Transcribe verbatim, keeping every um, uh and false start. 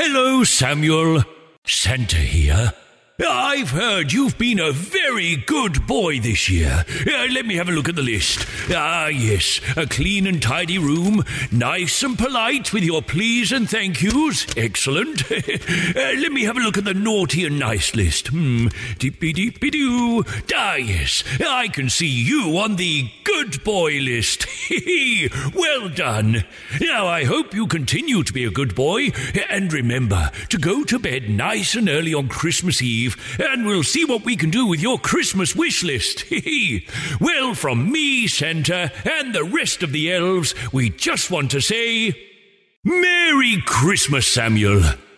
Hello, Samuel. Santa here. I've heard you've been a very good boy this year. Uh, let me have a look at the list. Ah, yes, a clean and tidy room, nice and polite with your please and thank yous. Excellent. uh, let me have a look at the naughty and nice list. Hmm, deepy-deepy-doo. Ah, yes, I can see you on the good boy list. Well done. Now, I hope you continue to be a good boy, and remember to go to bed nice and early on Christmas Eve, and we'll see what we can do with your Christmas wish list. Well, from me, Santa, and the rest of the elves, we just want to say, Merry Christmas, Samuel.